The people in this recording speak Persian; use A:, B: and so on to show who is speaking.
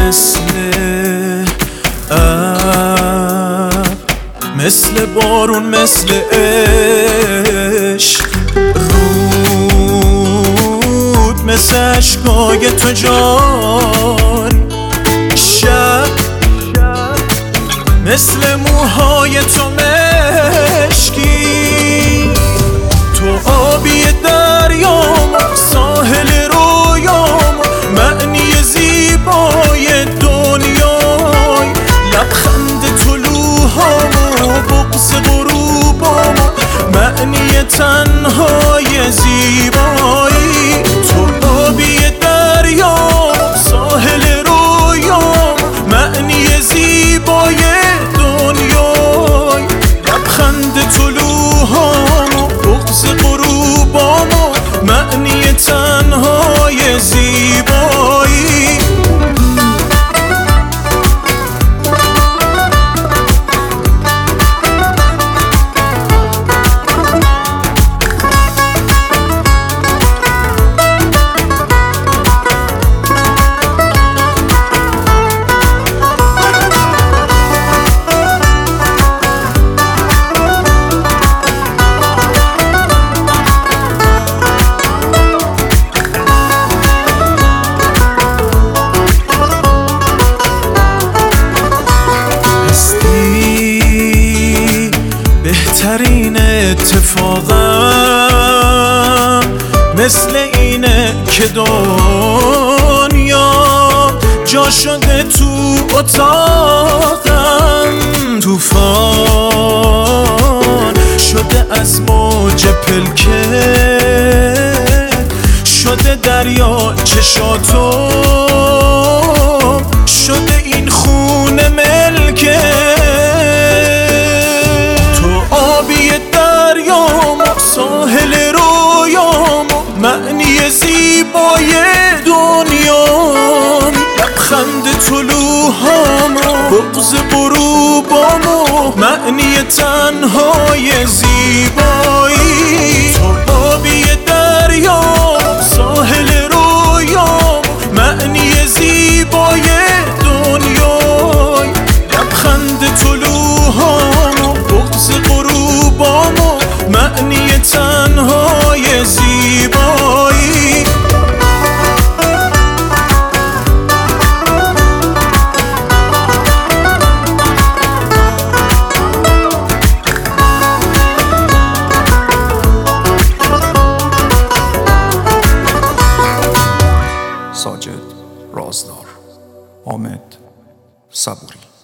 A: مثل بارون، مثل عشق رود، مثل عشقای تو جان. شب مثل موهای تو مشکی، تو آبی دریام، ساحل رویام، معنی زیبای دنیای. لبخند طلوعام و بغض غروبام، معنی تنهای زیبایی. تو آبی دریام، ساحل رویام، معنی زیبای دنیای. لبخند طلوعام و بغض غروبام، معنی تنهای زیبایی. بهترین اتفاقم مثل اینه که دنیا جا شده تو اتاقم. طوفان شده از موج پلکه، شده دریا چشاتو، شده این خونه ملکه. ساحل رویام، معنی زیبای دنیام. لبخند طلوعام، بغض غروبام، معنی تنهای زیبایی. تو آبی دریام، ساحل رویام، معنی زیبای دنیای. لبخند طلوعام، بغض غروبام، معنی تنهای زیبایی.
B: ساجد رازدار، حامد صبوری.